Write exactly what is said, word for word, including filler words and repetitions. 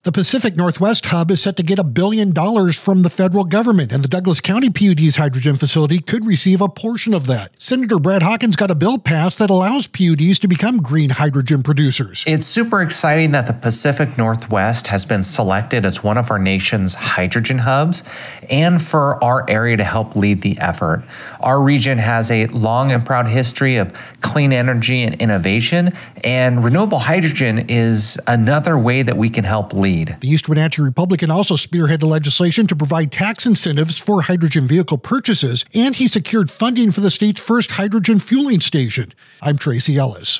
The Pacific Northwest Hub is set to get a billion dollars from the federal government, and the Douglas County P U D's hydrogen facility could receive a portion of that. Senator Brad Hawkins got a bill passed that allows P U Ds to become green hydrogen producers. It's super exciting that the Pacific Northwest has been selected as one of our nation's hydrogen hubs and for our area to help lead the effort. Our region has a long and proud history of clean energy and innovation, and renewable hydrogen is another way that we can help lead. The East Wenatchee Republican also spearheaded legislation to provide tax incentives for hydrogen vehicle purchases, and he secured funding for the state's first hydrogen fueling station. I'm Tracy Ellis.